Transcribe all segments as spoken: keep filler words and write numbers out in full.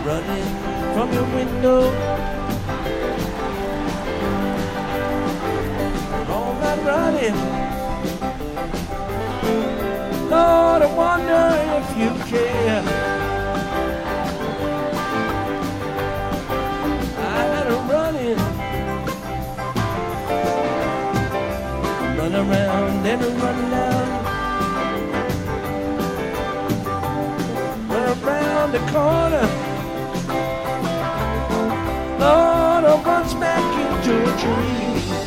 running from your window. All that running, Lord, I wonder if you care. I had a running, run around and run down, run around the corner. Lord, I run smack into a tree.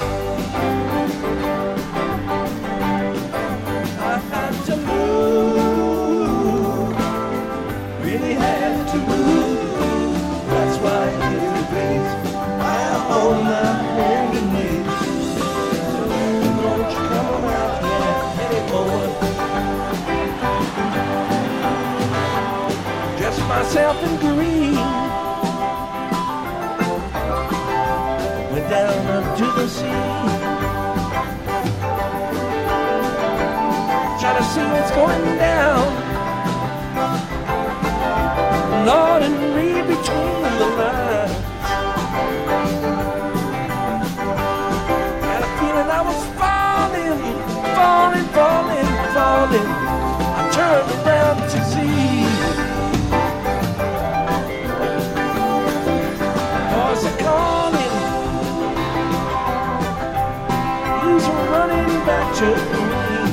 I had to move, really had to move. That's why every place I am on my hands and knees. Don't you come around here anymore. Dress myself in green, went down unto the sea. Try to see what's going down, Lord, and read between the lines. Had a feeling I was falling, falling, falling, falling. I turned around to see voice a calling. He's running back to me.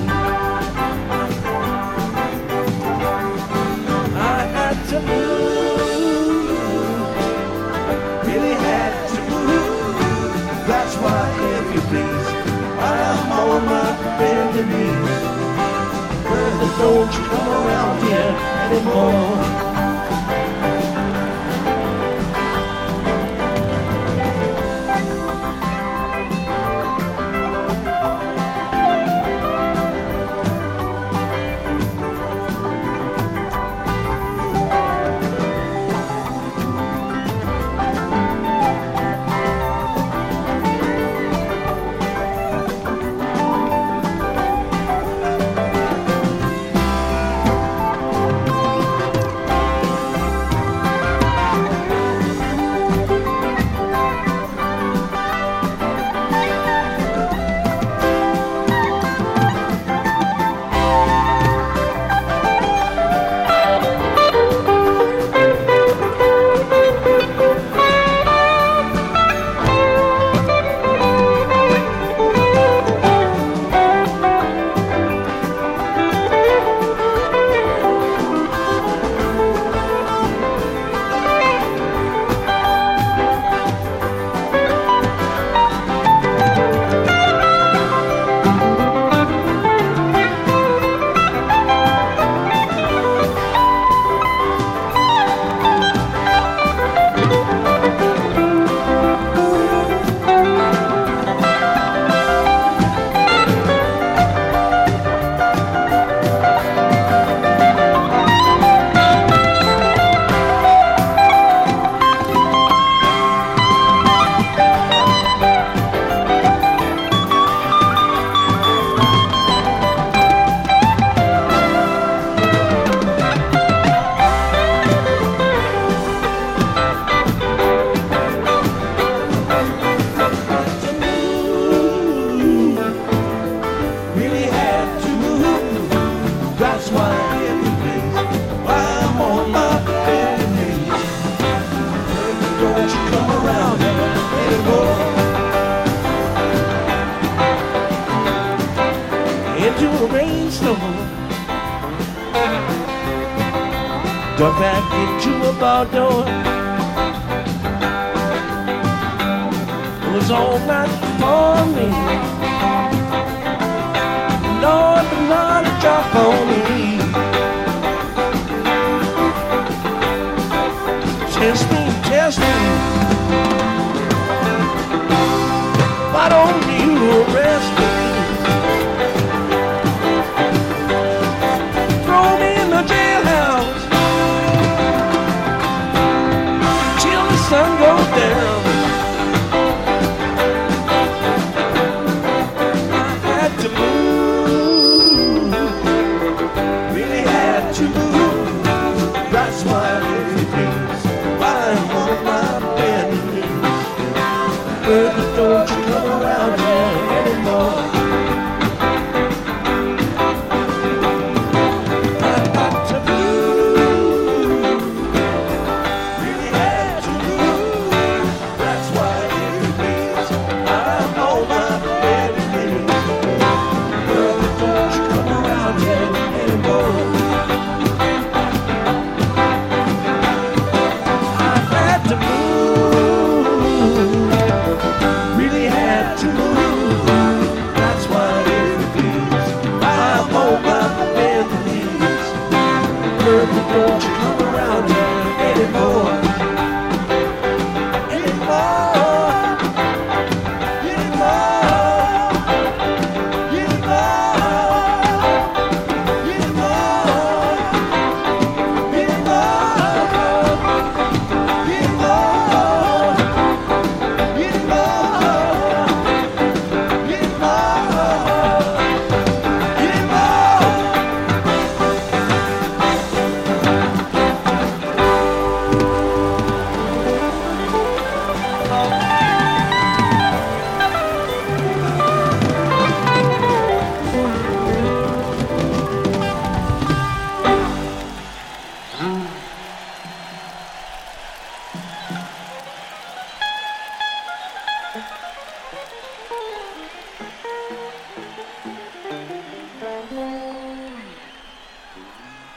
To move, really had to move. That's why, if you please, I am on my bended knees. Brother, don't you come around here anymore. Got back into a bar door. It was all night for me. Lord, but not a drop on me. Test me, test me. Why don't you arrest me? Throw me in the jailhouse till the sun goes down. I had to move, really had to move. That's why, if you please,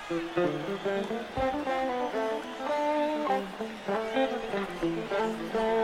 Thank you.